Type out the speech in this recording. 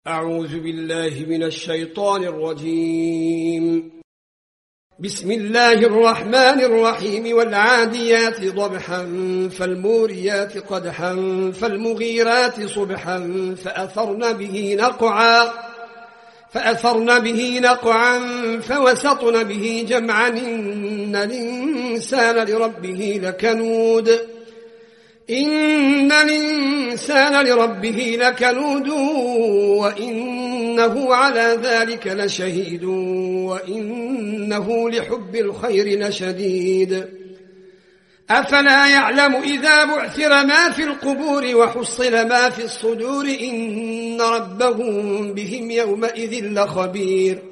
أعوذ بالله من الشيطان الرجيم. بسم الله الرحمن الرحيم. والعاديات ضبحا فالموريات قدحا فالمغيرات صبحا فأثرن به نقعا فوسطن به جمعا إن الإنسان لربه لكنود وإنه على ذلك لشهيد وإنه لحب الخير لشديد. أفلا يعلم إذا بعثر ما في القبور وحصل ما في الصدور إن ربهم بهم يومئذ لخبير.